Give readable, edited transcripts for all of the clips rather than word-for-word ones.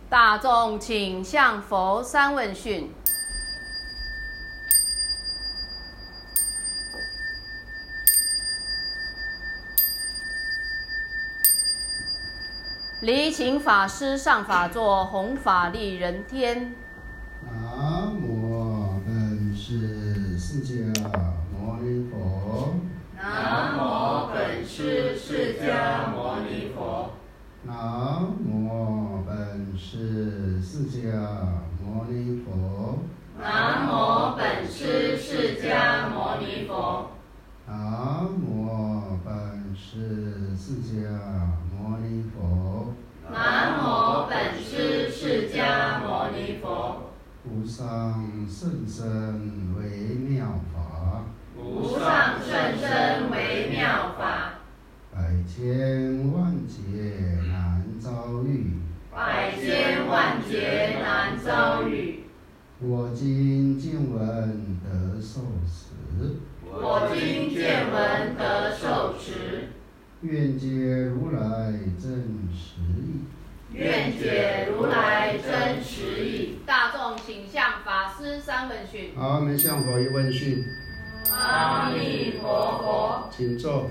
大众请向佛三问讯。离请法师上法座，弘法利人天。 南无本师释迦牟尼佛。 南无本师释迦牟尼佛。 南无本师释迦牟尼佛。 南无本师释迦牟尼佛。 南无本师释迦牟尼佛。 南无本师释迦牟尼佛。 无上甚深微妙法， 无上甚深微妙法， 百千万劫难遭遇， 百千万劫难遭遇。 我今见闻得受持， 我今见闻得受持， 愿解如来真实义。 愿解如来真实义。 大众请向法师三问讯。 好，我们向佛一问讯， 阿弥陀佛。 请坐。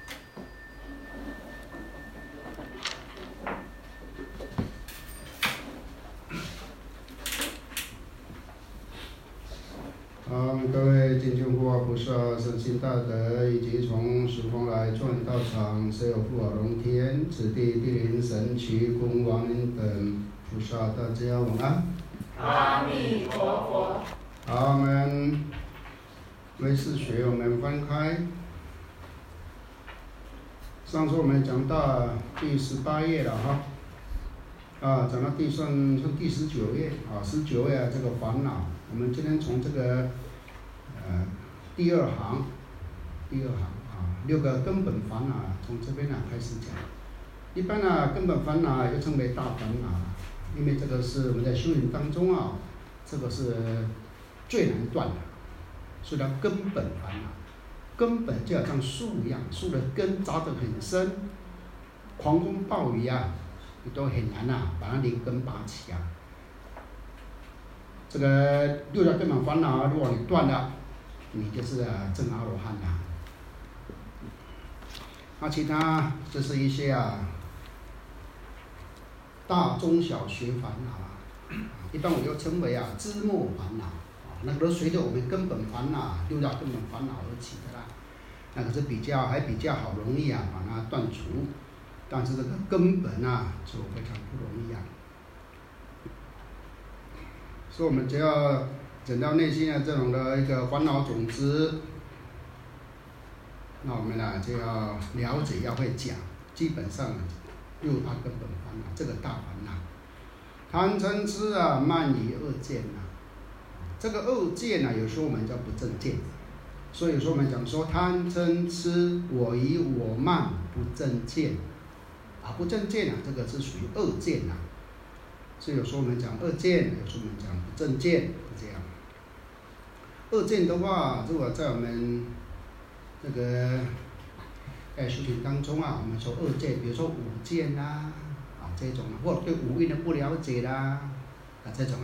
好，各位敬请护法菩萨、圣心大德，以及从十方来转道场，所有护法龙天、此地地灵神奇、公王灵等菩萨，大家晚安。 阿弥陀佛。 好，我们唯识学，我们翻开。上次我们讲到第18页了哈，讲到算第19页19页这个烦恼。我们今天从这个第二行6个根本烦恼，从这边开始讲。一般根本烦恼又称为大烦恼，因为这个是我们在修行当中这个是最难断的，所以叫根本烦恼。根本就好像树一样，树的根扎得很深，狂风暴雨你都很难把它连根拔起这个6条根本烦恼，如果你断了，你就是证阿罗汉了。那其他这是一些大中小学烦恼一般我又称为枝末烦恼那个都随着我们根本烦恼6条根本烦恼而起的啦。那个是还比较好容易把它断除，但是这个根本就非常不容易所以我们只要整到内心这种的一个烦恼种子，那我们就要了解，要会讲。基本上6大根本烦恼，这个大烦恼，贪嗔痴慢疑恶见这个恶见有时候我们叫不正见，所以有时候我们讲说贪嗔痴我疑我慢不正见不正见这个是属于恶见所以有时候我们讲恶见，有时候我们讲不正见，是这样。恶见的话，如果在我们这个在修行当中我们说恶见，比如说五见这种或者对五蕴的不了解这种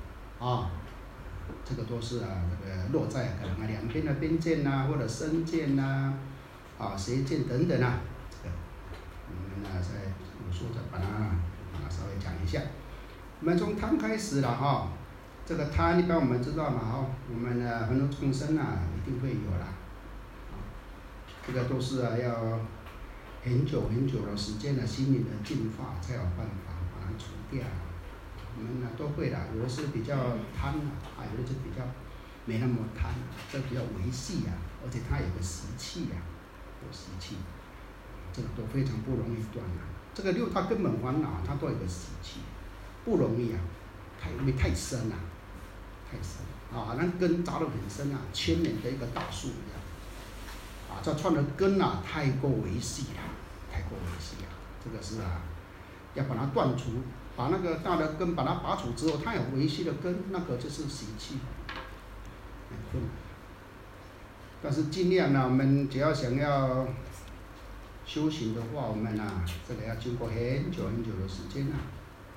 这个都是这个落在可能两边的边见或者身见邪见等等这个我们在有时候再把它稍微讲一下。我们从贪开始了这个贪一般我们知道我们很多众生一定会有这个都是要很久很久的时间心灵的净化才有办法把它除掉。我们都会有的是比较贪有的是比较没那么贪这比较维系而且它有个习气有习气，这个都非常不容易断这个6大根本烦恼它都有个习气，不容易因为太深太深那根扎得很深千年的一个大树一样这串的根太过维系太过维系这个是要把它断除，把那个大的根把它拔除之后，它有维系的根，那个就是习气，很困难。但是尽量我们只要想要修行的话，我们这个要经过很久很久的时间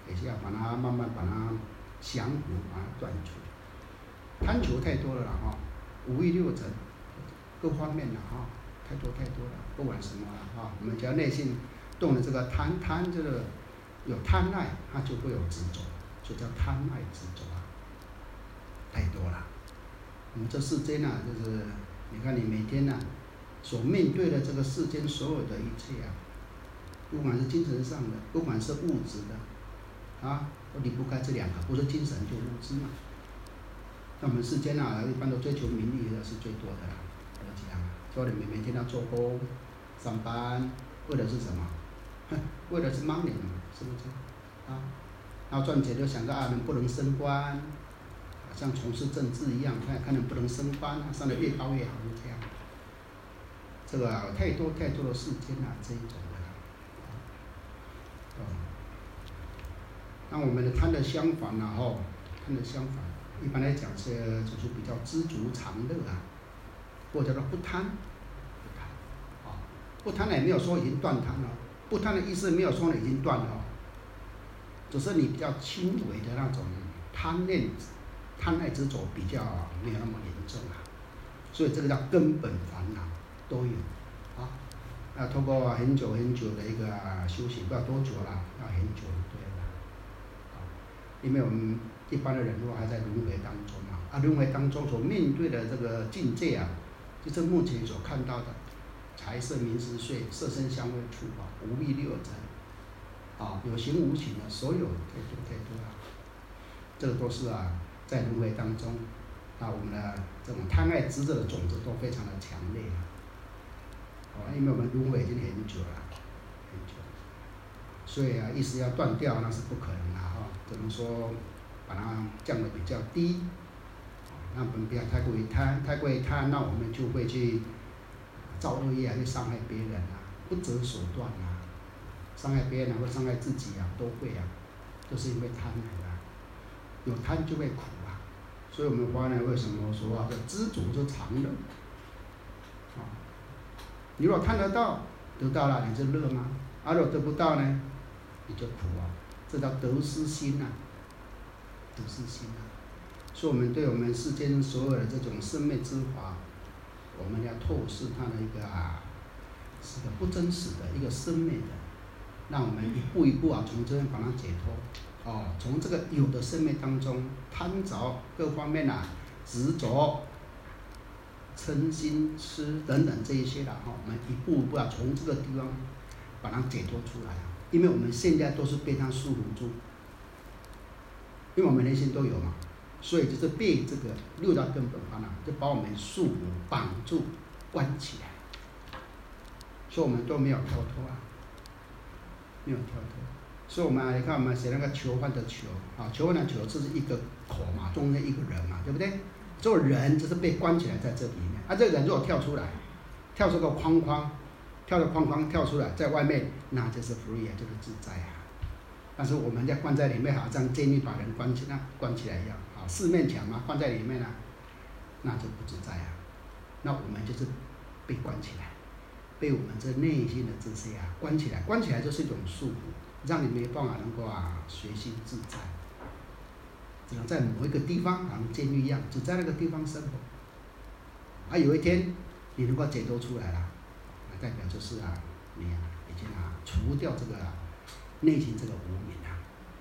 也是要把它慢慢把它降服，把它断除。贪求太多了啦哈，五欲六尘，各方面的哈，太多了，不管什么了哈，我们只要内心动了这个贪这个有贪爱，它就会有执着，就叫贪爱执着啊，太多了。我们这世间啊，就是你看你每天啊所面对的这个世间所有的一切啊，不管是精神上的，不管是物质的，啊，都离不开这两个，不是精神就物质嘛。那我们世间啊，一般都追求名利的是最多的啦，我讲啊，所以你每天要做工、上班，为的是什么？为的是 money 嘛，是不是？啊，然后赚钱就想着啊，能不能升官？像从事政治一样，看能不能升官啊，上得越高越好，就这样。这个啊，太多的世间啊，这一种的啦。那我们的贪的相反啊，贪的相反，一般来讲就是比较知足常乐啊，或者叫做不贪，不贪也没有说已经断贪了，不贪的意思没有说已经断了，只是你比较轻微的那种贪爱执着比较没有那么严重啊，所以这个叫根本烦恼都有啊。那通过很久的一个修行，不知道多久了，要很久对了。因为我们一般的人如果还在轮回当中啊，轮回当中所面对的这个境界啊，就是目前所看到的财色名食睡、色身香味触法、五欲六尘啊，有形无形的所有太多了。这个都是啊，在轮回当中啊，我们的这种贪爱执着的种子都非常的强烈啊。因为我们轮回已经很久了，所以啊，一时要断掉那是不可能的哈，只能说把它降得比较低，让我们不要太过于贪，那我们就会去造恶业啊，去伤害别人啊，不择手段啊，伤害别人或伤害自己啊，都会啊，都是因为贪来的，有贪就会苦啊，所以我们华人为什么说啊，知足就常乐。你如果贪得到，得到了你就乐吗？如果得不到呢，你就苦啊，这叫得失心啊，得失心啊。所以我们对我们世间所有的这种生灭之法，我们要透视它的一个是个不真实的一个生灭的，让我们一步一步啊从这边把它解脱。从这个有的生灭当中贪着各方面啊执着。嗔心痴等等这一些的我们一步一步从这个地方把它解脱出来，因为我们现在都是被它束缚住，因为我们内心都有嘛，所以就是被这个六大根本烦恼就把我们束缚绑住关起来，所以我们都没有跳脱啊，没有跳脱。所以我们你看我们写那个囚犯的囚囚犯的囚这是一个口嘛，中间一个人嘛，对不对？做人就是被关起来在这里面，这个人如果跳出来，跳出个框框，跳出来，在外面那就是 free 啊，就是自在啊。但是我们要关在里面，好像监狱把人关起来一样四面墙嘛，关在里面那就不自在啊。那我们就是被关起来，被我们这内心的这些关起来就是一种束缚，让你没办法能够随心自在。只能在某一个地方，好像监狱一样，只在那个地方生活。有一天你能够解脱出来了，代表就是你已经除掉这个内心这个无明了。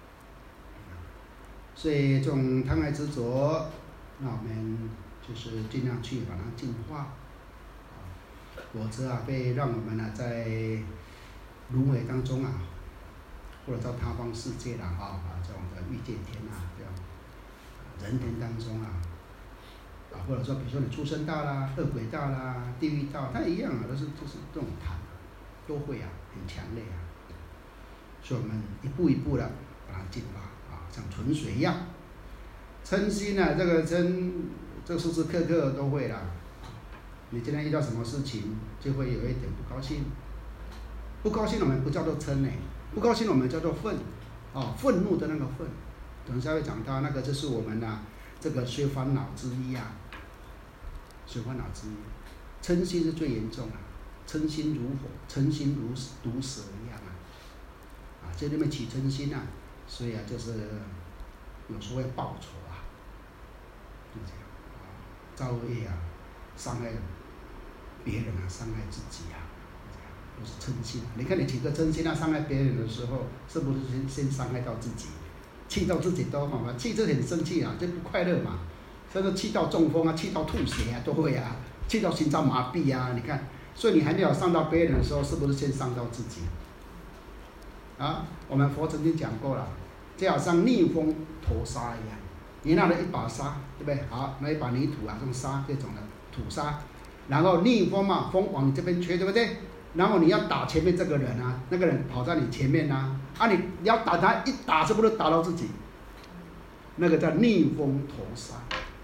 所以这种贪爱执着，那我们就是尽量去把它净化，否则会让我们在轮回当中或者到他方世界了这种的欲界天这样。人天当中或者说比如说你畜生道啦、恶鬼道啦、地狱道，它一样都是这种贪，都会很强烈所以我们一步一步的把它净化像纯水一样。嗔心这个嗔，这时时刻刻都会啦。你今天遇到什么事情，就会有一点不高兴。不高兴我们不叫做嗔不高兴我们叫做愤，愤怒的那个愤。等一下会讲到那个，就是我们这个随烦恼之一随烦恼之一。嗔心是最严重的，嗔心如火，嗔心如毒蛇一样这里面起嗔心所以啊，就是有时候要报仇啊，就这样啊，造恶业啊，伤害别人啊，伤害自己啊，都是嗔心。你看你起个嗔心啊，伤害别人的时候，是不是先伤害到自己？气到自己都好嘛，气就很生气啊，就不快乐嘛，甚至气到中风啊，气到吐血啊，都会啊，气到心脏麻痹啊，你看，所以你还没有伤到别人的时候，是不是先伤到自己？啊，我们佛曾经讲过了，就好像逆风投沙一样，你拿了一把沙，对不对？好，拿一把泥土啊，用沙这种的土沙，然后逆风嘛，风往你这边吹，对不对？然后你要打前面这个人啊，那个人跑在你前面啊，你要打他，一打是不是打到自己？那个叫逆风投沙，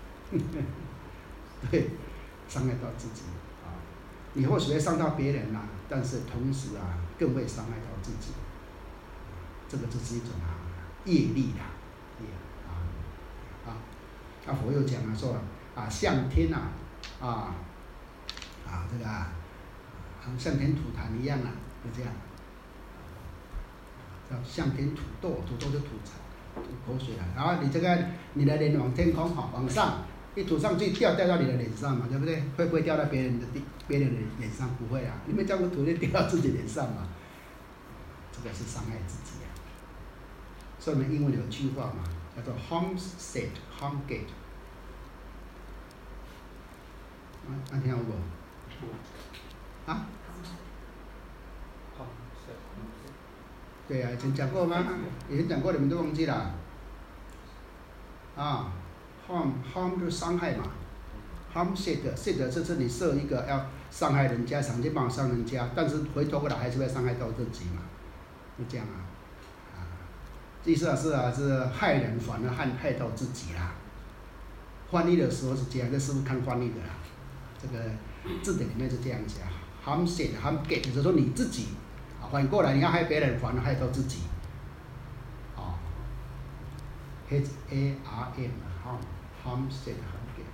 对，伤害到自己啊。你或许会伤到别人啊，但是同时啊，更会伤害到自己。这个就是一种业力啦，佛又讲了说向天这个向天吐痰一样啊，就这样，叫向天吐唾，吐唾就吐口水了。然后你的脸往天空往上一吐上去，掉到你的脸上嘛，对不对？会不会掉到别人的脸上？不会啊，你们这样吐就掉到自己脸上嘛，这个是伤害自己啊。所以我们英文有句话嘛，叫做 homestead homegate。听过不？对啊，以前讲过吗？以前讲过，你们都忘记了。harm 就是伤害嘛 ，homestead 就是你设一个要伤害人家，想尽办法伤人家，但是回头过来还是会伤害到自己嘛，就这样啊。意思是害人反而害到自己啦。翻译的时候是这样，这是不是看翻译的啦？这个字典里面是这样讲 ，homestead homegate 就是说你自己反过来你要害别人，反而害到自己。HARM homestead homegate。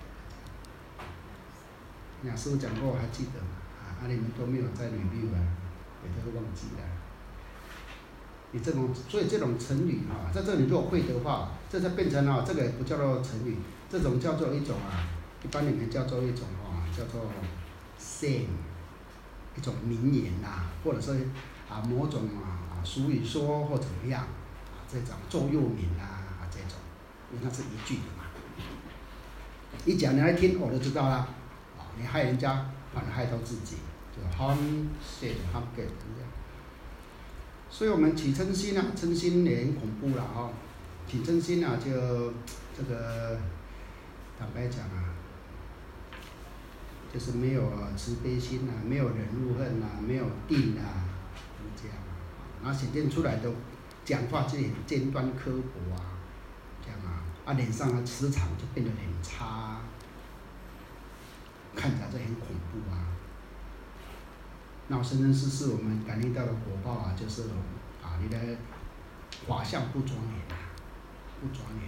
那师父讲过，我还记得嘛？你们都没有在review啊，也都忘记了。你所以这种成语在这里如果会的话，这就变成这个不叫做成语，这种叫做一种一般里面叫做一种叫做 saying， 一种名言或者是某种俗语说或怎么样这种座右铭这种，因为它是一句的嘛，一讲你来听我就知道了，你害人家反而害到自己，就 homestead homegate 这样。所以我们起嗔心嗔心也很恐怖了起嗔心就这个坦白讲就是没有慈悲心没有忍辱恨没有定这样然后显现出来的讲话就很尖端刻薄这样脸上的磁场就变得很差，看起来就很恐怖那生生世世我们感应到的果报就是你的法相不庄严不庄严。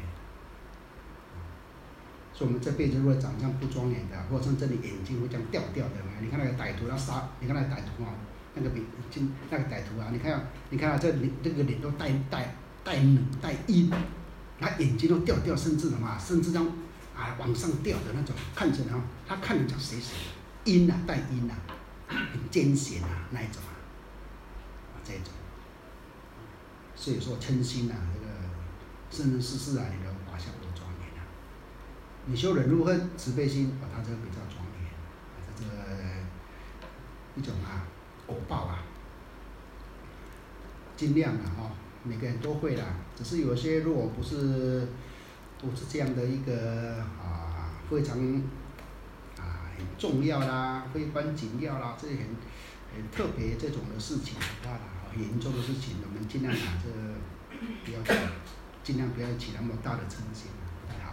所以我们这辈子如果长相不庄严的，或者是这里眼睛会这样掉掉的，你看那个歹徒要杀，你看那个歹徒那个歹徒你看这个脸都带冷带阴，他眼睛都掉掉，甚至这样往上掉的那种，看起来他看着像谁阴带阴很艰险那一种这种。所以说嗔心这个生生世世你的法相不庄严你修忍辱恨慈悲心它这个比较庄严这个一种果报尽量每个人都会只是有些如果不是这样的一个非常很重要非关紧要这些很特别这种的事情的话很严重的事情，我们尽量不要尽量不要起那么大的嗔心不太好。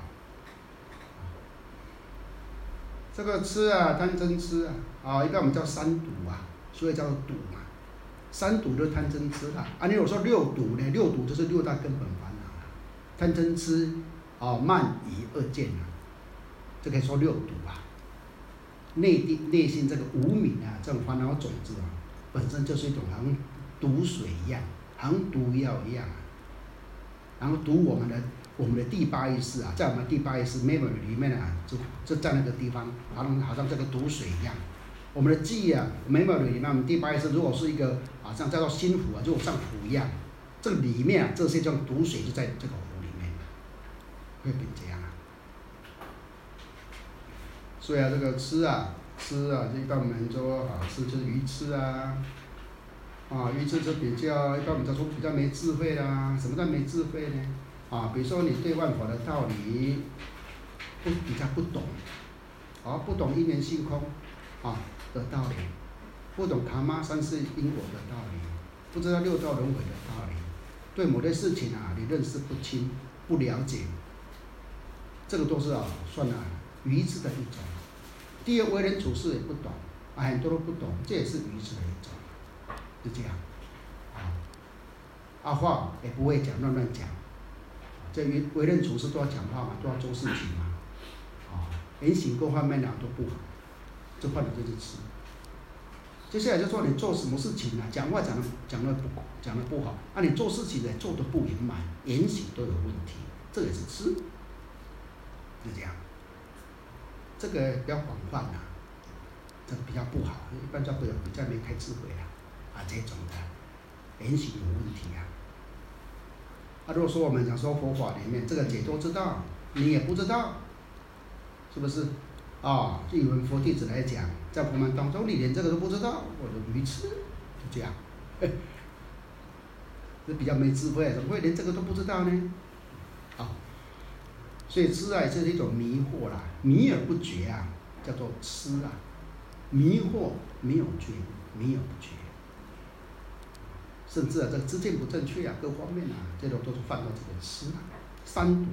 这个痴贪嗔痴一般我们叫三毒所以叫做毒嘛。三毒就是贪嗔痴你有说六毒呢？六毒就是六大根本烦恼贪嗔痴慢疑二见这可以说六毒内心这个无明这种烦恼种子本身就是一种好像毒水一样，好像毒药一样然后读我们的第八意识啊，在我们第八意识 memory 里面啊，就在那个地方，好像这个毒水一样。我们的记忆啊 memory 里面，我们第八意识如果是一个好像叫做心湖啊，就像湖一样，这个里面啊，这些种毒水就在这个湖里面，会变这样啊。所以啊，这个吃啊，一般我们说啊，吃就是愚痴啊。愚痴就比较，一般我们说比较没智慧啦。什么叫没智慧呢？比如说你对万法的道理比较不懂，不懂因缘性空的道理，不懂卡玛三世因果的道理，不知道六道轮回的道理，对某些事情你认识不清、不了解，这个都是算愚痴的一种。第二，为人处事也不懂，很多都不懂，这也是愚痴的一种。就这样，话也不会讲，乱讲。这为人处事都要讲话嘛，都要做事情嘛，言行各方面都不好，这换的就是痴。接下来就说你做什么事情讲话讲得不好，你做事情做得不圆满，言行都有问题，这也是痴。就这样，这个比较广泛这个比较不好，一般叫比较没开智慧这种的言行有问题如果说我们讲说佛法里面这个解脱之道，你也不知道，是不是？就以我们佛弟子来讲，在佛门当中，你连这个都不知道，我就愚痴，就这样，这比较没智慧，怎么会连这个都不知道呢？所以痴也是一种迷惑啦，迷而不觉叫做痴迷惑没有觉，迷而不觉。甚至这个知见不正确各方面这种都是犯到这个痴三毒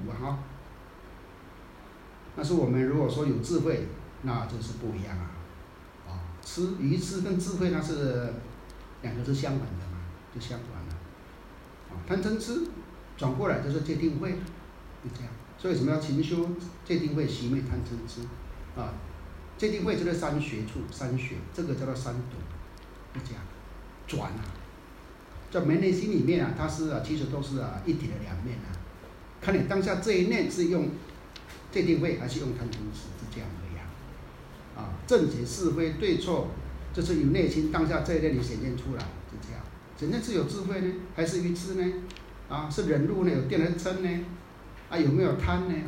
但是我们如果说有智慧，那就是不一样痴愚痴跟智慧是两个是相反的就相反了。贪嗔痴转过来就是戒定慧，就这样。所以什么要勤修戒定慧，息灭贪嗔痴戒定慧就是三学处，这个叫做三毒，就这样转在我们内心里面它是其实都是一体的两面看你当下这一念是用戒定慧还是用贪嗔痴，是这样而已正邪是非对错，就是由内心当下这一念里显现出来，是这样。显现是有智慧呢，还是愚痴呢？是忍辱呢，有定和嗔呢？有没有贪呢？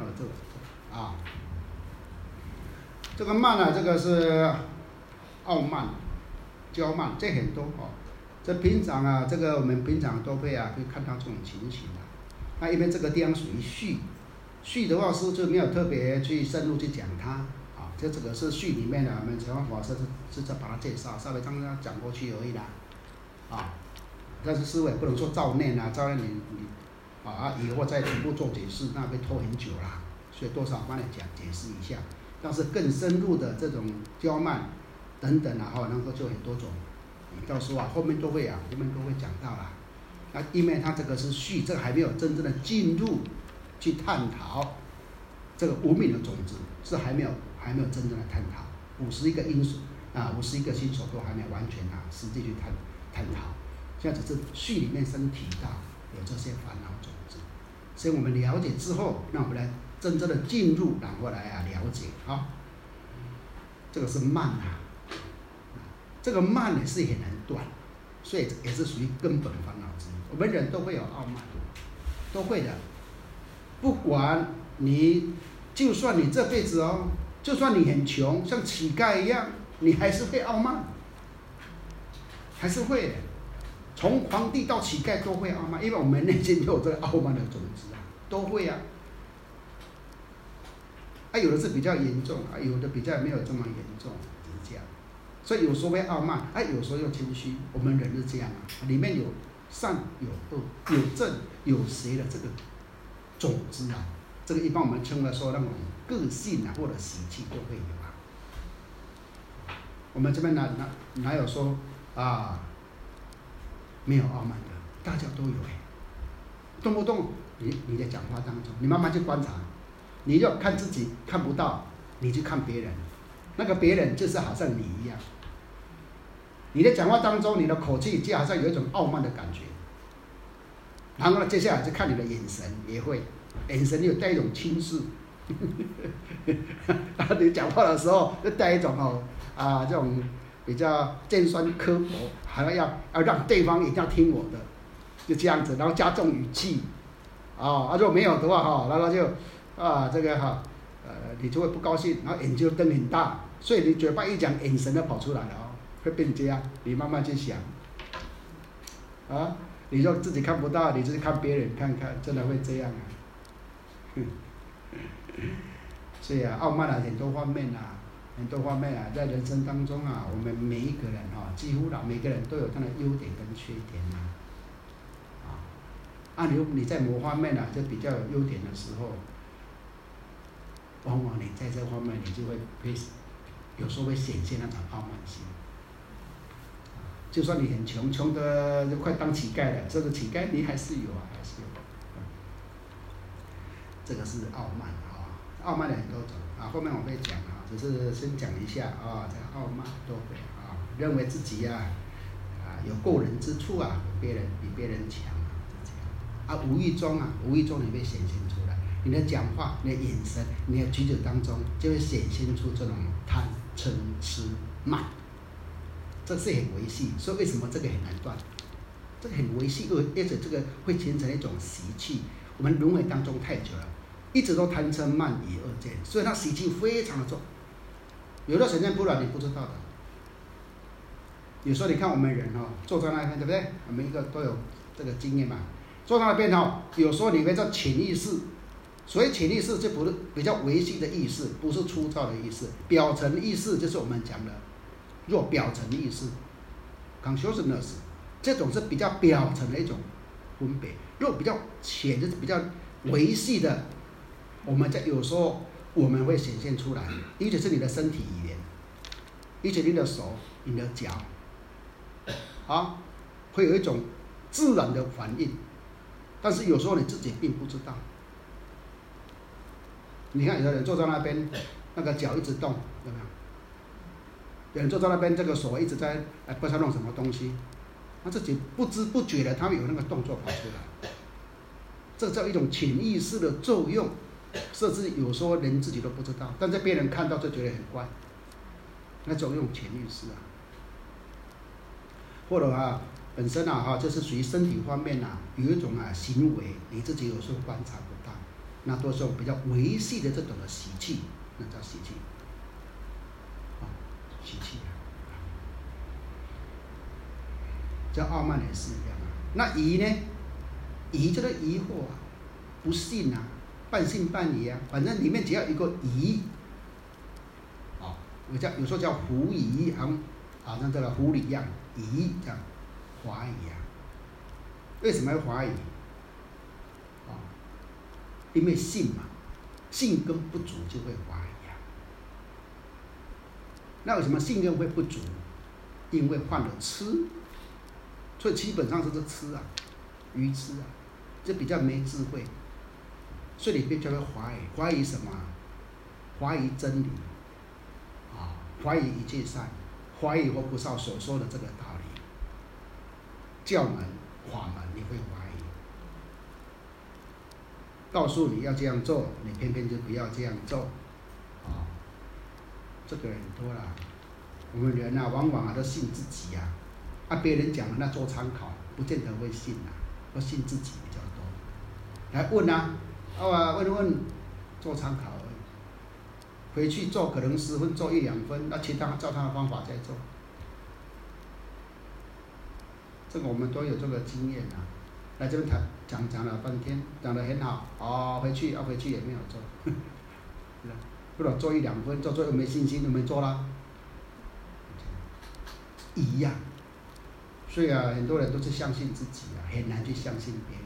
这个慢这个是傲慢、骄慢，这很多这平常这个我们平常都会看到这种情形因为这个地方属于序的话是就没有特别去深入去讲它这个是序里面我们禅法法师是在把它介绍，稍微刚刚讲过去而已但是师父也不能说照念照念你以后再全部做解释，那会拖很久所以多少帮你解释一下。但是更深入的这种骄慢等等能够就很多种。到时候后面都会讲到因为它这个是序，这个还没有真正的进入去探讨这个无明的种子，是还没有真正的探讨51个因素51个心所都还没有完全实际去探讨。现在只是序里面先提到有这些烦恼种子，所以我们了解之后，那我们来真正的进入，然后来了解这个是慢这个慢也是很难断，所以也是属于根本烦恼之一。我们人都会有傲慢，都会的。不管你，就算你这辈子就算你很穷，像乞丐一样，你还是会傲慢，还是会的。从皇帝到乞丐都会傲慢，因为我们内心就有这个傲慢的种子都会有的是比较严重有的比较没有这么严重，是这样。所以有时候会傲慢有时候又谦虚，我们人是这样里面有善有恶，有正有邪的这个种子这个一般我们称为说那种个性或者习气都会有我们这边哪有说没有傲慢的，大家都有动不动你在讲话当中，你慢慢去观察，你要看自己看不到，你去看别人，那个别人就是好像你一样。你在讲话当中，你的口气就好像有一种傲慢的感觉， 然后呢，接下来就看你的眼神，也会眼神有带一种轻视，然后你讲话的时候就带一种这种比较尖酸刻薄，还要让对方一定要听我的，就这样子，然后加重语气，如果没有的话然后就这个你就会不高兴，然后眼睛就瞪很大，所以你嘴巴一讲，眼神就跑出来了会变这样，你慢慢去想，你说自己看不到，你就是看别人看看，真的会这样所以傲慢很多方面在人生当中我们每一个人几乎每个人都有他的优点跟缺点如果你在某方面就比较有优点的时候，往往你在这方面你就会有时候会显现那种傲慢心。就算你很穷，穷的就快当乞丐了，这个乞丐你还是有还是有。这个是傲慢傲慢的很多种后面我会讲只是先讲一下这个傲慢都会认为自己有过人之处比别人强无意中你会显现出来，你的讲话、你的眼神、你的举止当中就会显现出这种贪嗔痴慢。这是很维系，所以为什么这个很难断？这个很维系，而且这个会形成一种习气。我们轮回当中太久了，一直都贪嗔慢疑二见，所以它习气非常的重。有的显现不了，你不知道的。有时候你看我们人坐在那边，对不对？我们一个都有这个经验嘛。坐在那边有时候你会叫潜意识，所以潜意识就不是比较维系的意识，不是粗糙的意识。表层意识就是我们讲的。若表层意识 consciousness 这种是比较表层的一种分别，若比较浅就是比较维系的，我们有时候我们会显现出来，尤其是你的身体语言，尤其你的手、你的脚会有一种自然的反应，但是有时候你自己并不知道。你看有的人坐在那边，那个脚一直动，有没有？有人坐在那边，这个手一直在不知道弄什么东西，他自己不知不觉的，他们有那个动作跑出来，这叫一种潜意识的作用，甚至有时候人自己都不知道，但是别人看到就觉得很怪，那种用潜意识或者本身就是属于身体方面有一种行为，你自己有时候观察不到，那都是比较维系的这种的习气，那叫习气。习气叫傲慢也是一样那疑呢？疑就是疑惑不信半信半疑反正里面只要一个疑有时候叫狐疑像这个狐狸一样疑这样怀疑为什么要怀疑因为信嘛，信根不足就会怀疑那为什么信根会不足？因为犯了痴，所以基本上是痴愚痴这比较没智慧，所以你就会怀疑什么？怀疑真理怀疑一切善，怀疑佛菩萨所说的这个道理，教门法门你会怀疑，告诉你要这样做，你偏偏就不要这样做这个很多啦，我们人往往都信自己别人讲的那做参考，不见得会信会信自己比较多。来问问，做参考而已。回去做可能10分，做1、2分，那其他照他的方法再做。这个我们都有这个经验来这边讲了半天，讲得很好回去也没有做。不然做1、2分，做又没信心，就没做啦。一样，所以很多人都是相信自己很难去相信别人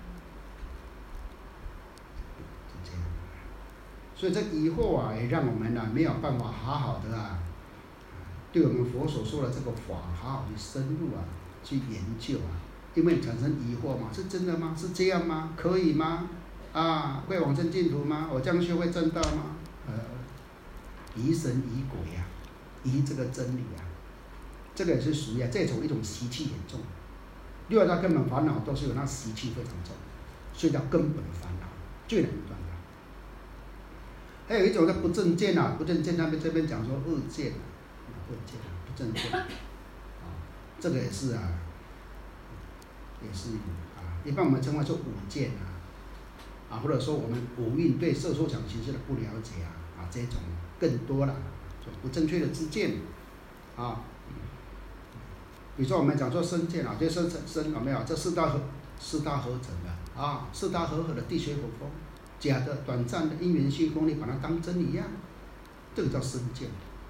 是这样。所以这疑惑也让我们没有办法好好的对我们佛所说的这个法好好去深入去研究因为产生疑惑嘛，是真的吗？是这样吗？可以吗？会往生净土吗？我这样修会证道吗？疑神疑鬼疑这个真理这个也是属于这种一种习气很重六大根本烦恼都是有那习气非常重，所以叫根本烦恼，最难断的。还有一种叫不正见啊，不正见他们这边讲说恶见啊，恶见啊，不正见啊，这个也是啊，也是啊，一般我们称为说五见啊，或者说我们五蕴对色受想行识的不了解啊，这种更多了，就不正确的知见啊。比如说我们讲说身见啊，这身有没有？这四大合成的啊，四大合的地水火风，假的短暂的因缘性空，你把它当真一样，这个叫身见。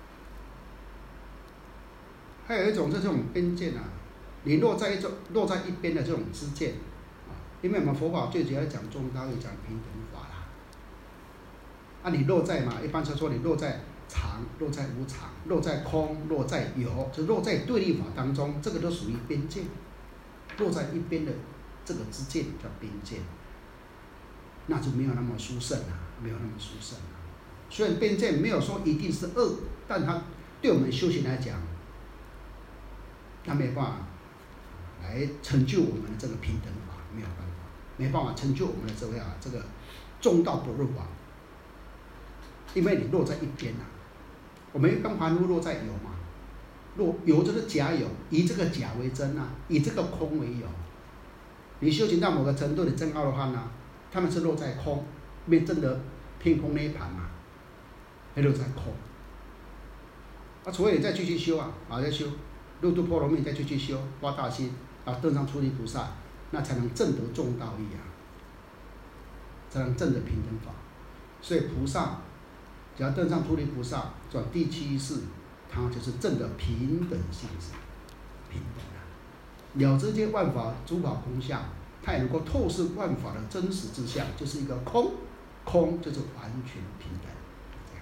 还有一种这种边见啊，你落在一边的这种知见啊，因为我们佛法最主要讲中道，也讲平等法啦。啊，你落在嘛，一般是说你落在常，落在无常，落在空，落在有，就落在对立法当中，这个都属于边见。落在一边的这个知见叫边见，那就没有那么殊胜了，没有那么殊胜了。虽然边见没有说一定是恶，但它对我们修行来讲，它没有办法来成就我们的这个平等法，没有办法，没办法成就我们的这个中道不入法，因为你落在一边啊。我们一般凡夫落在有嘛，有就是假有，以这个假为真啊，以这个空为有。你修行到某个程度，你证阿罗汉啊，他们是落在空，没证得偏空涅盘嘛，还落在空。啊，除非你再继续修啊，再修六度波罗蜜，再继续修发大心啊，登上出离菩萨，那才能证得中道义啊，才能证得平等法。所以菩萨只要登上出离菩萨，转第七世，他就是证得平等性质，平等啊，了知界万法诸法空相，他也能够透视万法的真实之相，就是一个空，空就是完全平等。这样，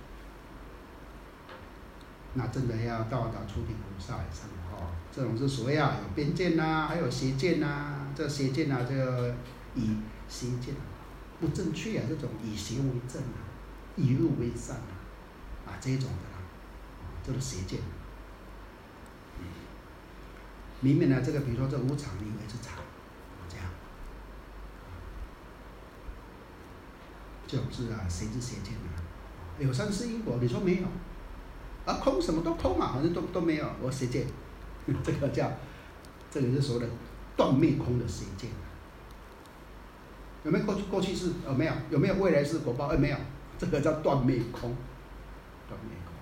那真的要到达出离菩萨以上这种是所谓有边见呐，还有邪见呐，这邪见呐，这个以邪见不正确啊，这种以邪为正啊。以恶为善这种的这是邪见。明明呢，这个比如说这无常，你以为是常，这样，这种是谁是邪见啊？有三世因果，你说没有？空什么都空好像都没有，我邪见，这个是所谓的断灭空的邪见。有没有过去式？没有。有没有未来式果报？没有。这个叫断灭空，断灭空，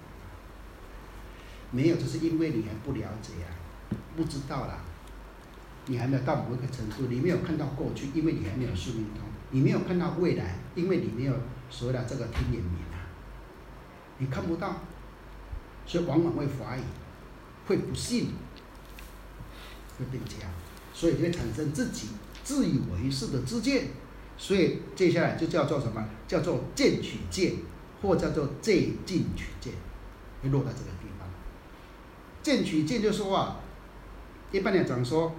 没有，就是因为你还不了解不知道啦，你还没有到某一个程度，你没有看到过去，因为你还没有宿命通；你没有看到未来，因为你没有所谓的这个天眼明你看不到，所以往往会怀疑，会不信，会变这样，所以就会产生自己自以为是的知见。所以接下来就叫做什么？叫做见取见，或叫做借境取见，会落在这个地方。见取见就说一般来讲说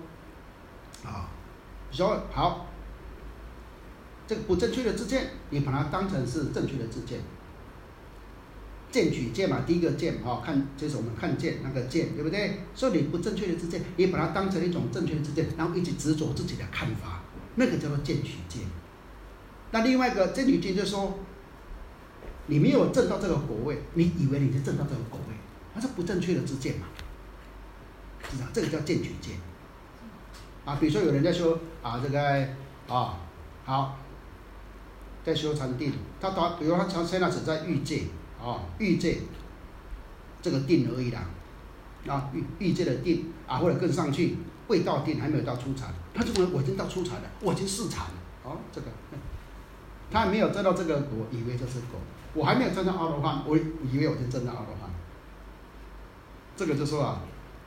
说好，这个不正确的知见，你把它当成是正确的知见。见取见嘛，第一个见看就是我们看见那个见，对不对？所以你不正确的知见，你把它当成一种正确的知见，然后一直执着自己的看法，那个叫做见取见。那另外一个见取见就是说，你没有证到这个果位，你以为你是证到这个果位，那是不正确的知见嘛？是这个叫见取见。比如说有人在说这个好，在修禅定，比如他现在只在欲界欲界这个定而已啦，欲界的定或者更上去未到定，还没有到初禅，他就认为我已经到初禅了，我已经四禅了这个。他还没有证到这个果，以为这是果；我还没有证到阿罗汉，我以为我已经证到阿罗汉。这个就说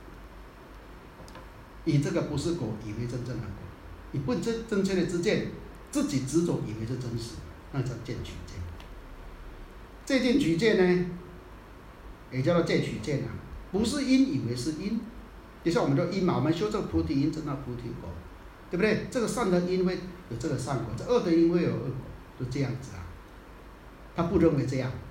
以这个不是果，以为真正的果，以不正确的知见，自己执着以为是真实，那叫见取见。这见取见呢，也叫做见取见不是因以为是因，就像我们的因嘛，我们修这个菩提因，证到菩提果，对不对？这个善的因会有这个善果，这恶的因会有恶果。就这样子他不认为这样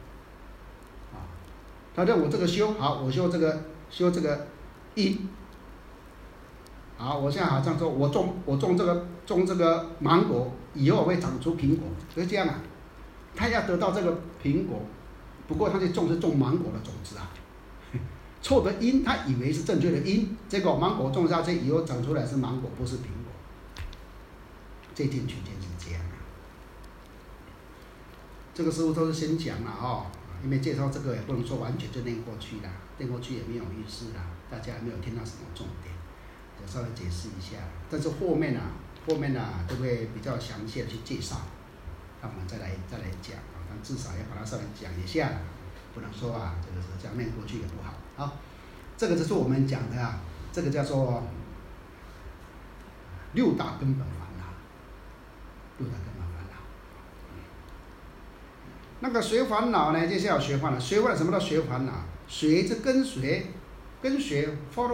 他认为我这个修好，我修这个因好，我现在好像说，我种这个芒果，以后会长出苹果，就是这样啊。他要得到这个苹果，不过他是种芒果的种子啊。错的因，他以为是正确的因，结果芒果种下去以后长出来是芒果，不是苹果。这件取件是这样啊。这个师傅都是先讲了哦，因为介绍这个也不能说完全就念过去啦，念过去也没有意思啦，大家也没有听到什么重点。稍微解释一下，但是后面都会比较详细的去介绍，那我们再来讲啊，但至少要把它稍微讲一下，不能说啊，这个是这样念过去也不好。好，这个就是我们讲的啊，这个叫做六大根本烦恼，六大根本烦恼。那个学烦恼呢，接下来学烦恼，学烦恼什么叫学烦恼？学是跟随 ，follow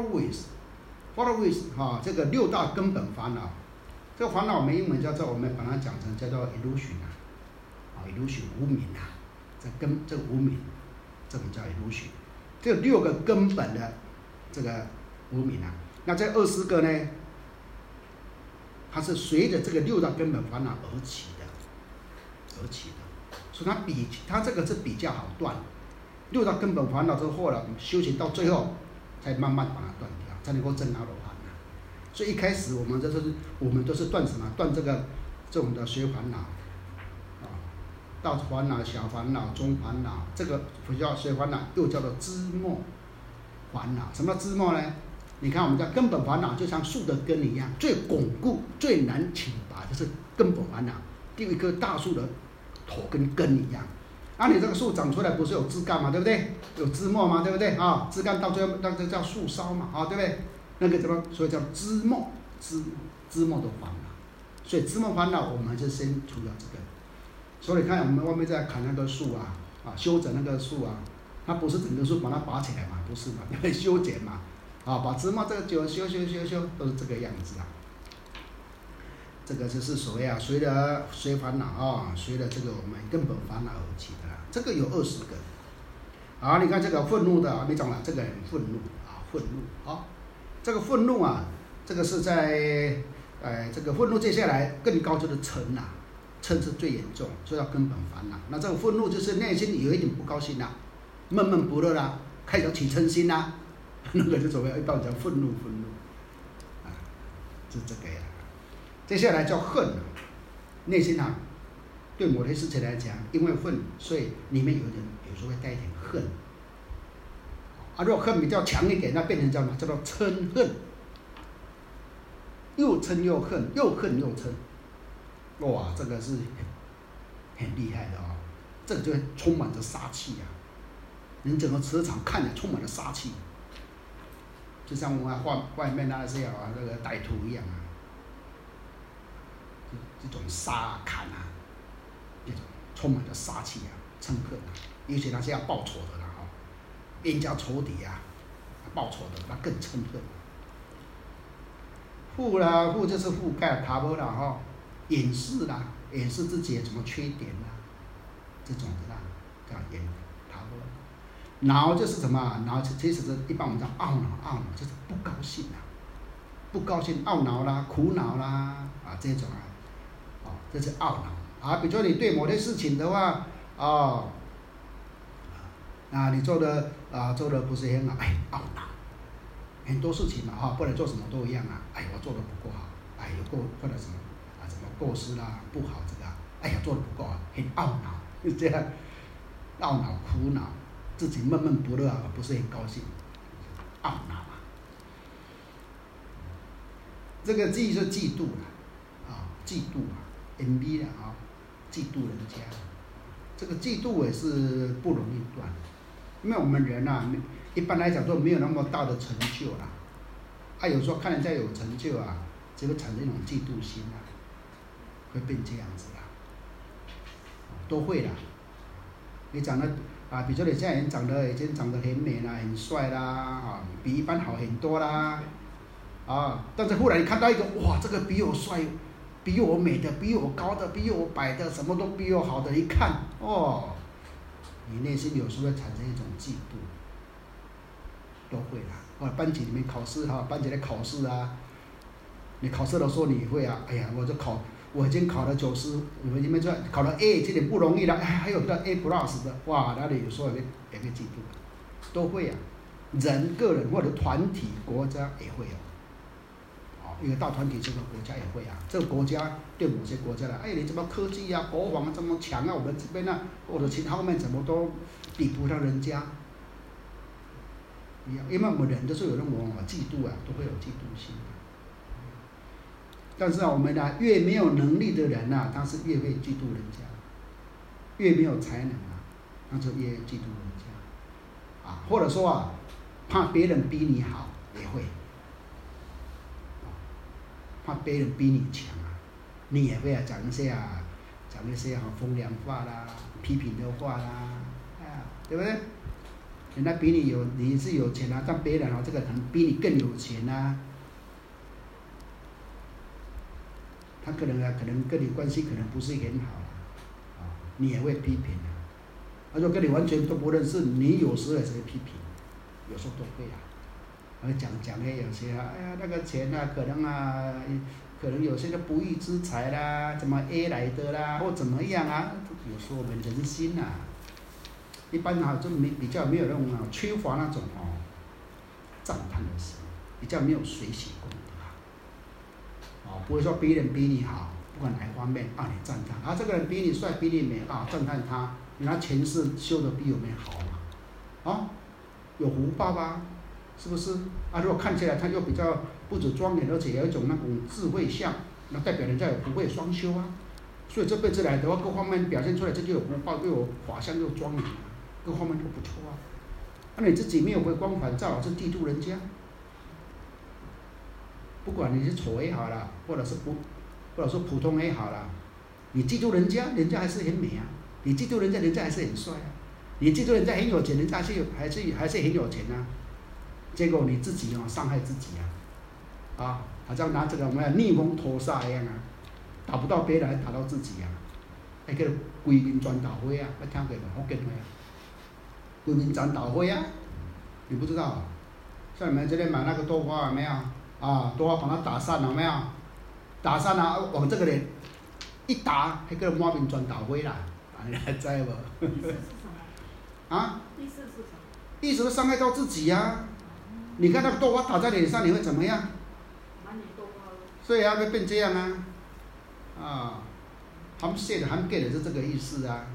with 哈，这个六大根本烦恼，这个烦恼我们英文叫做，我们把它讲成叫做 illusion 啊 ，illusion 无明啊，这个无明，这种叫 illusion， 这六个根本的这个无明啊，那这20个呢，它是随着这个六大根本烦恼而起的，所以它这个是比较好断，六大根本烦恼之后呢，修行到最后才慢慢把它断掉。才能够证阿罗汉啊，所以一开始我们都是断什么？断这种的学烦恼，啊，大烦恼、小烦恼、中烦恼，这个不叫学烦恼，又叫做枝末烦恼。什么叫枝末呢？你看我们叫根本烦恼，就像树的根一样，最巩固、最难挺拔，就是根本烦恼，就一棵大树的头跟根一样。啊，你这个树长出来不是有枝干嘛，对不对？有枝末嘛，对不对？啊，枝干到最后那个叫树梢嘛，啊，对不对？那个什么，所以叫枝末，枝末的烦恼。所以枝末烦恼，我们就先除掉这个。所以你看我们外面在砍那个树啊，修整那个树啊，它不是整个树把它拔起来嘛，不是嘛，因为修剪嘛，啊，把枝末这个就修，都是这个样子啊。这个就是所谓啊，随烦恼啊，随着这个我们根本烦恼而起的啦。这个有20个。好，你看这个愤怒的，没讲了，这个很愤怒啊，愤怒啊，这个愤怒啊，这个是在这个愤怒接下来更高就是嗔啊，嗔是最严重，所以叫根本烦恼。那这个愤怒就是内心有一点不高兴啦，闷闷不乐啦，开始起嗔心啦，那个就所谓一般叫愤怒啊，是这个呀。接下来叫恨，内心啊，对某些事情来讲，因为恨，所以里面有时候会带一点恨。啊，如果恨比较强一点，那变成叫什么？叫做嗔恨，又嗔又恨，又恨又嗔。哇，这个是很厉害的哦，这个就充满着杀气啊！你整个磁场看着充满了杀气，就像我们外面那些那个歹徒一样啊。这种杀啊砍啊，这种充满着杀气啊，嗔恨啊，尤其那些要报仇的啦哈，冤家仇敌啊，报仇的那更嗔恨。覆就是覆盖塔波啦哈，掩饰啦，掩饰自己的什么缺点啦，这种的啦，叫掩塔波。恼就是什么？恼其实是一般我们叫懊恼就是不高兴啊，不高兴懊恼啦，苦恼啦啊这种啊。这是懊恼啊，比如说你对某些事情的话，你做的不是很好，懊恼。很多事情嘛不能做什么都一样啊，我做的不够好，或者什么什么过失啦不好这个做的不够好，很懊恼，是这样，懊恼苦恼，自己闷闷不乐不是很高兴，懊恼啊。这个嫉是嫉妒了嫉妒envy 了嫉妒人家，这个嫉妒也是不容易断，因为我们人一般来讲都没有那么大的成就啦，有时候看人家有成就就会产生一种嫉妒心会变这样子都会啦。你长得比如说你现在已经长得很美啦，很帅啦比一般好很多啦但是忽然你看到一个哇，这个比我帅。比我美的，比我高的，比我白的，什么都比我好的，一看你内心有时候会产生一种嫉妒，都会啦。班级里面考试班级的考试你考试的时候你会啊，哎呀，我已经考了90，你们说考了 A， 这点不容易了，哎，还有个 A plus 的，哇，那里有时候也会嫉妒，都会啊，人、个人或者团体、国家也会有。一个大团体，这个国家也会啊。这个国家对某些国家来，哎，你怎么科技啊、国防这么强啊？我们这边呢，或者其他方面怎么都比不上人家。一样，因为我们人都是有那种嫉妒啊，都会有嫉妒心。但是啊，我们呢，越没有能力的人啊，他是越会嫉妒人家；越没有才能啊，他就越嫉妒人家。啊，或者说啊，怕别人比你好，也会。怕别人比你强啊，你也会讲一些风凉话啦、批评的话啦，对不对？人家比你是有钱啊，但别人这个人比你更有钱啊，他可能跟你关系可能不是很好啊，你也会批评啊。他说跟你完全都不认识，你有时候也是会批评，有时候都会啊。讲有些哎呀那个钱啊，可能有些个不义之财啦，怎么 A 来的啦，或怎么样啊？有时候我们人心啊，一般就比较没有那种缺乏那种赞叹的心，比较没有随喜功德不会说别人比你好，不管哪一方面你赞叹这个人比你帅比你美赞叹他，他前世修的比我们好嘛，有福报吧？是不是？如果看起来他又比较不止庄严，而且有一种那种智慧相，那代表人家有福慧双修啊。所以这辈子来的话，各方面表现出来，这就有福报，又有法相，又庄严，各方面都不错啊。你自己没有回光返照，是嫉妒人家。不管你是丑也好啦，或者说普通也好啦，你嫉妒人家，人家还是很美啊；你嫉妒人家，人家还是很帅啊；你嫉妒人家很有钱，人家还是很有钱啊。结果你自己伤害自己啊，好像拿这个逆风投沙一样啊，打不到别人，还打到自己啊，那个归面转倒灰啊，听过没？福建话啊，归面转倒灰啊，你不知道啊？像你们这边买那个豆花有没有？豆花把它打散了没有？打散了，往这个里一打，那个满面转倒灰啦，你还知不？ 意思是什么？意思是什么？ 意思是伤害到自己啊。你看那个豆花打在脸上，你会怎么样？所以会变这样啊！含泄的含 get 的是这个意思啊。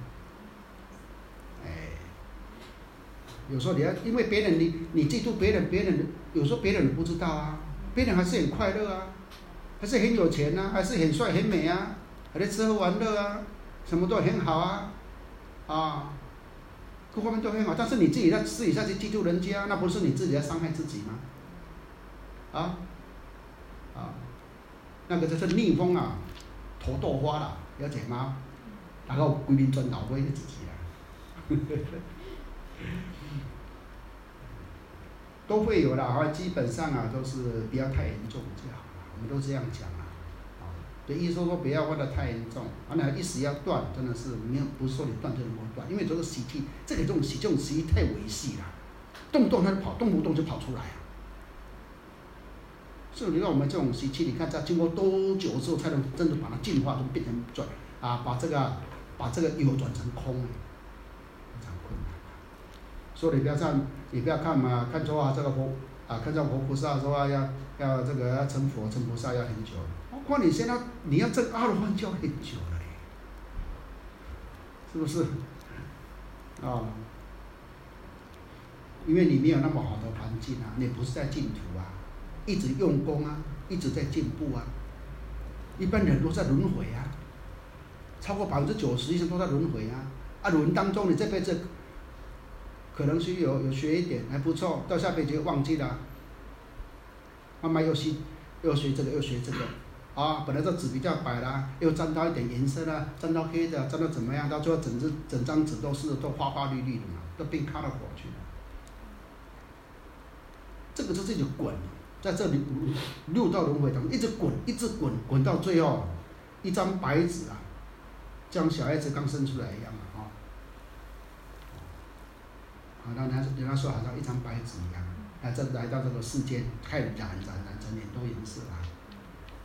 有时候你要因为别人你嫉妒别人有时候别人不知道啊，别人还是很快乐啊，还是很有钱啊，还是很帅很美啊，还在吃喝玩乐啊，什么都很好啊。各方面都很好，但是你自己在私底下去嫉妒人家，那不是你自己在伤害自己吗？那个就是逆风投豆花了，了解吗？然后规面转倒灰自己啦，都会有啦，基本上都是不要太严重就好了，我们都这样讲对，意思说不要换得太严重，那一时要断，真的是不是说你断就能够断，因为这个习气，这种习气太维系了，动不动它就跑，动不动就跑出来所以你看我们这种习气，你看在经过多久之后才能真的把它净化，变成把这个有转成空非常困难所以你不要看看说这个看到活菩萨说要这个要成佛成菩萨要很久。包括你现在你要证阿罗汉就要很久了是不是？因为你没有那么好的环境你不是在净土一直用功一直在进步一般人都在轮回超过90%以上都在轮回轮当中你这辈子可能是有学一点还不错，到下辈子就忘记了，慢慢又学这个又学这个本来这纸比较白啦，又沾到一点颜色啦，沾到黑的，沾到怎么样，到最后整张纸都花花绿绿的嘛，都变colorful去了。这个就是一直滚，在这里六道轮回当中一直滚，滚到最后一张白纸像小孩子刚生出来一样那人家说好像一张白纸一样，来到这个世间，开始染成很多颜色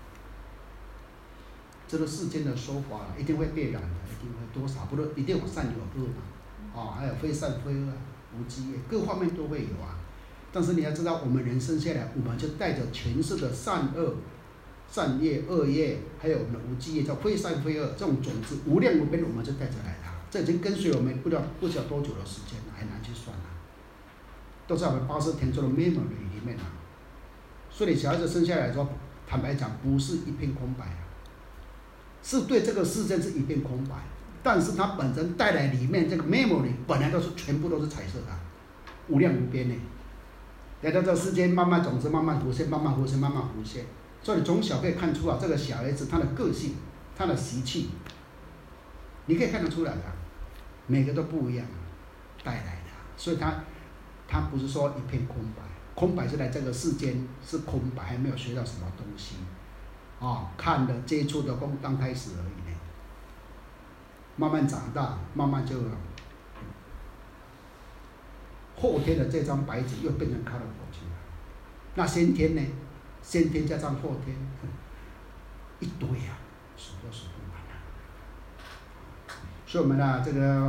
这个世间的说法一定会被染的，一定会多少不论一定有善有恶嘛，还有非善非恶，无记业，各方面都会有啊。但是你要知道，我们人生下来，我们就带着前世的善恶、善业、恶业，还有我们的无记业，叫非善非恶这种种子，无量无边，我们就带着来的。这已经跟随我们不知道多久的时间了，很难去算了，都在我们80天中的 memory 里面啊。所以小孩子生下来说，坦白讲，不是一片空白啊，是对这个世界是一片空白，但是它本身带来里面这个 memory 本来全部都是彩色的，无量无边呢。来到这个世间，慢慢种子慢慢浮现，慢慢浮现，慢慢浮现。所以你从小可以看出啊，这个小孩子他的个性、他的习气，你可以看得出来的，每个都不一样带来的。所以他不是说一片空白，空白是来这个世间是空白，还没有学到什么东西，看的接触的刚开始而已呢。慢慢长大，慢慢就后天的这张白纸又变成他的火气了。那先天呢？先天加上后天，一堆啊，数都数不完啊。所以我们呢，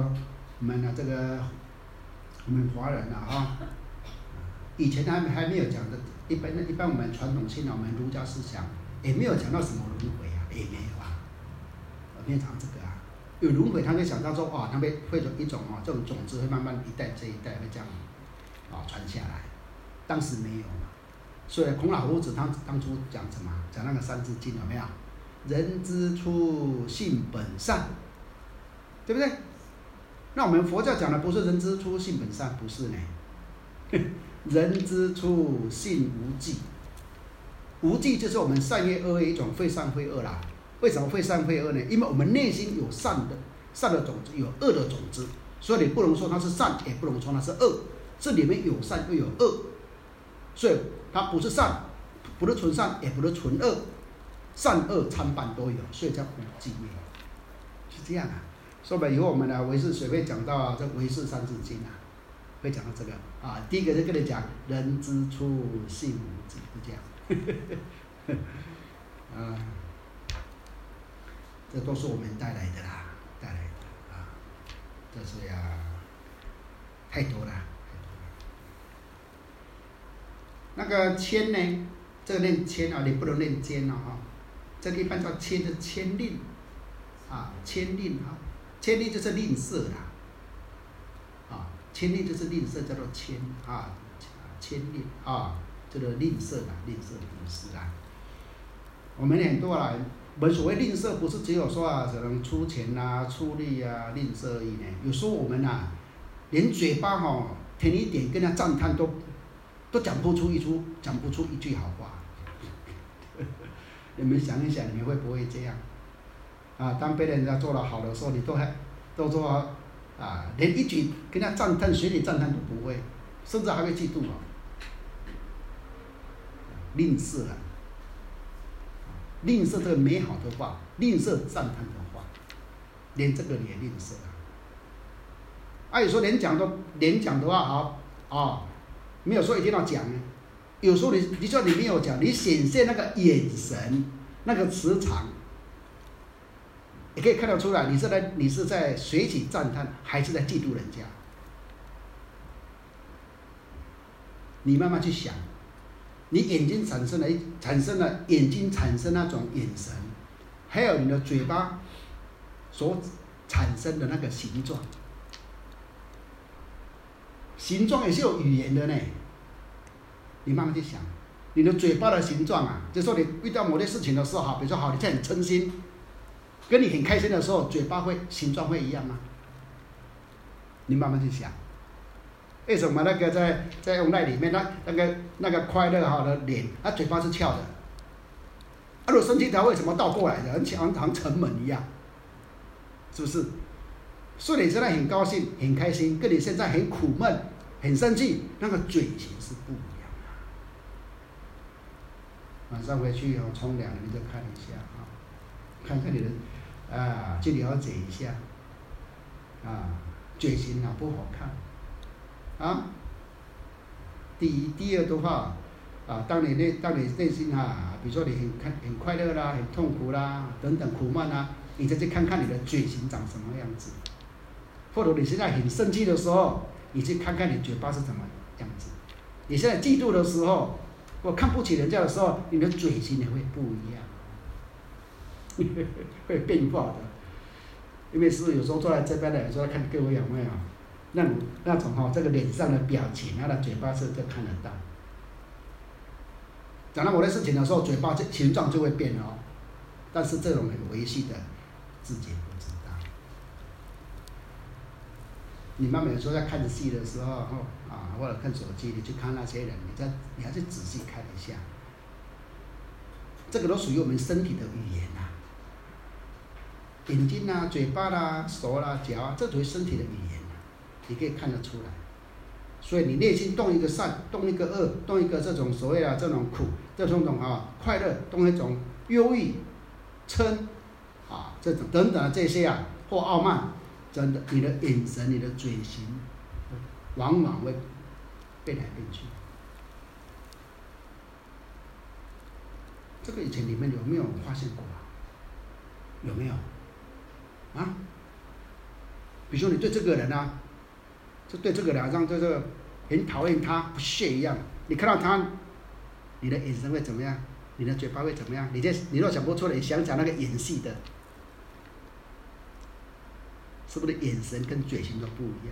我们华人啊，以前还没有讲的，一般我们传统信仰，我们儒家思想也没有讲到什么轮回啊，也没有啊，没有讲这个啊。有轮回，他会想到说，他会有一种这种种子会慢慢一代接一代会这样传下来，当时没有嘛。所以孔老夫子他当初讲什么？讲那个《三字经》有没有？人之初，性本善，对不对？那我们佛教讲的不是人之初性本善，不是呢。人之初性无忌，无忌就是我们善业恶业一种非善非恶啦。为什么非善非恶呢？因为我们内心有善的种子，有恶的种子，所以你不能说它是善，也不能说它是恶，这里面有善又有恶，所以它不是善，不是纯善，也不是纯恶，善恶参半都有，所以叫无记业，是这样啊。所以以后我们的唯识学会讲到这唯识三字经啊，会讲到这个啊。第一个就跟你讲，人之初性无忌，是这样。这都是我们带来的啊，这是太多了。那个谦呢？这个念谦你不能念奸这个一般叫谦，就是谦吝谦吝谦吝就是吝啬谦吝就是吝啬，叫做谦谦吝这个吝啬吝啬的意思我们很多我们所谓吝啬，不是只有说只能出钱出力吝啬而已呢。有时候我们连嘴巴甜一点跟他赞叹都讲不出一句好话。你们想一想，你们会不会这样当别人家做得好的时候，你都说连一句跟他赞叹、随你赞叹都不会，甚至还会嫉妒吝啬吝啬这个美好的话，吝啬赞叹的话，连这个也吝啬有时候连讲的话没有说一定要讲有时候你说你没有讲，你显现那个眼神、那个磁场，也可以看得出来，你是在随喜赞叹，还是在嫉妒人家？你慢慢去想，你眼睛产生了眼睛产生那种眼神，还有你的嘴巴所产生的那个形状，形状也是有语言的呢。你慢慢去想，你的嘴巴的形状就说你遇到某些事情的时候比如说你在很嗔心，跟你很开心的时候，嘴巴形状会一样吗？你慢慢去想，为什么那个在用赖里面那个快乐的脸，他嘴巴是翘的，如果生气他为什么倒过来的，很沉闷一样，是不是？所以你现在很高兴很开心，跟你现在很苦闷很生气，那个嘴型是不一样。晚上回去冲凉，你就看一下看看你的去了解一下嘴型好不好看第一，第二的话当你内心比如说你很快乐啦，很痛苦啦，等等苦闷啦，你再去看看你的嘴型长什么样子，或者你现在很生气的时候，你去看看你嘴巴是怎么样子。你现在嫉妒的时候，或看不起人家的时候，你的嘴型也会不一样，会变化的。因为是有时候坐在这边的人说，看各位有没有那种这个脸上的表情，他的嘴巴是就看得到。讲到我的事情的时候，嘴巴形状就会变哦，但是这种很微细的，自己不知道。你们有时候在看戏的时候，或者看手机，你去看那些人，你要去仔细看一下，这个都属于我们身体的语言呐。眼睛啊、嘴巴啦、手啦、脚啊，这属于身体的语言啊，你可以看得出来。所以你内心动一个善，动一个恶，动一个这种所谓的这种苦，这种快乐，动一种忧郁、嗔这种等等这些或傲慢，真的，你的眼神、你的嘴型，往往会变来变去。这个以前你们有没有发现过有没有？比如说你对这个人就对这个人好像就是很讨厌他，不屑一样。你看到他，你的眼神会怎么样？你的嘴巴会怎么样？你若想不出来，你想想那个演戏的，是不是眼神跟嘴型都不一样？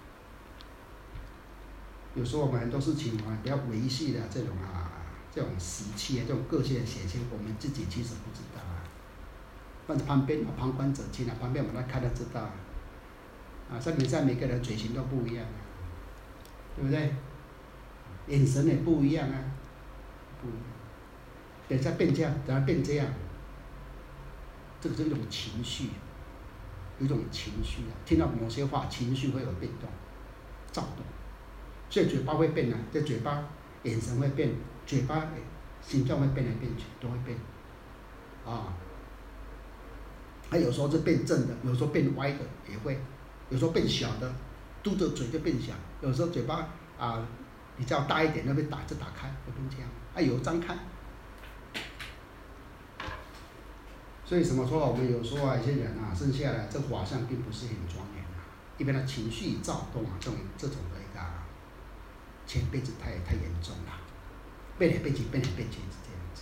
有时候我们很多事情比较维系的这种习气这种个性的显现，我们自己其实不知道但是旁边旁观者清旁边我们来看都知道像每个人嘴型都不一样对不对？眼神也不一样不一样。等下变这样，等下变这样，这个是一种情绪，有一种情绪听到某些话，情绪会有变动、躁动，所以嘴巴会变这嘴巴眼神会变，嘴巴形状会变来变去，都会变它有时候是变正的，有时候变歪的也会，有时候变小的，嘟着嘴就变小，有时候嘴巴比较大一点，就打开，会变这样，有张开。所以什么说我们有时候有些人生下来这法相并不是很庄严一般的情绪躁动这种的一个前辈子太严重了，变来变去是这样子。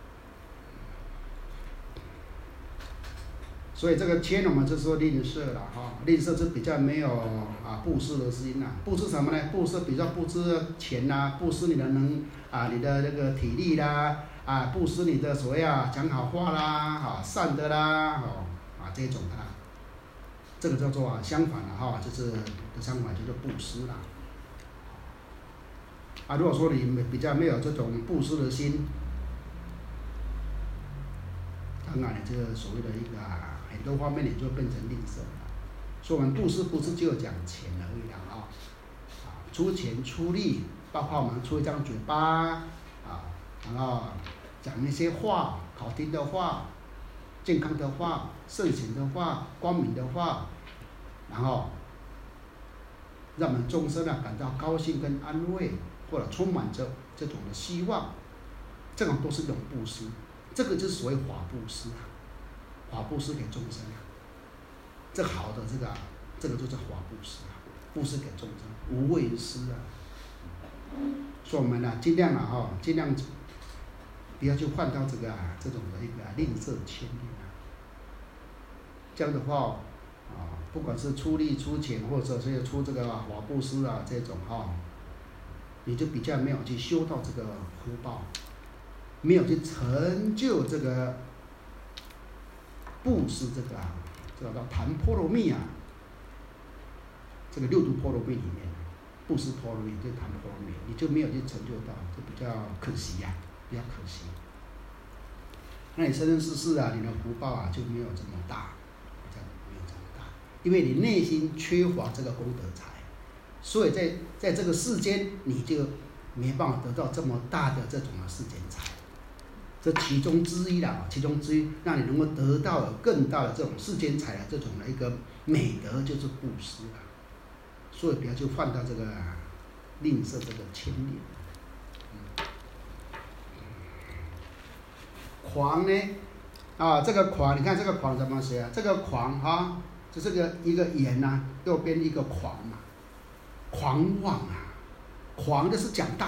所以这个谦我们就说吝啬了吝啬是比较没有布施的心布施什么呢？布施比较布施钱布施你的你的那个体力啦布施你的所谓讲好话啦善的啦这种的这个叫做相反的就是相反就是布施啦如果说你比较没有这种布施的心，当然你这个所谓的一个很多方面你就变成吝啬了。所以我们布施不是只有讲钱而已出钱出力，包括我们出一张嘴巴然后讲那些话，好听的话，健康的话，圣贤的话，光明的话，然后让我们众生感到高兴跟安慰，或者充满着这种的希望，这种都是一种布施。这个就是所谓法布施法布施给众生这好的这个就是法布施布施给众生，无畏施所以我们尽量不要去换到这种的一个吝啬谦吝这样的话不管是出力出钱，或者是出这个法布施这种你就比较没有去修到这个福报，没有去成就这个布施这个叫檀波罗蜜这个六度波罗蜜里面，布施波罗蜜就是檀波罗蜜，你就没有去成就到，就比较可惜比较可惜。那你生生世世你的福报就没有这么大，没有这么大，因为你内心缺乏这个功德财，所以在这个世间你就没办法得到这么大的这种世间财。这其中之一其中之一，让你能够得到更大的这种世间财的这种的一个美德，就是布施所以不要去犯到这个吝啬这个谦吝。 狂呢？啊，这个狂，你看这个狂怎么写啊？这个狂啊，就是一个言呐、右边一个狂嘛，狂妄啊，狂的是讲大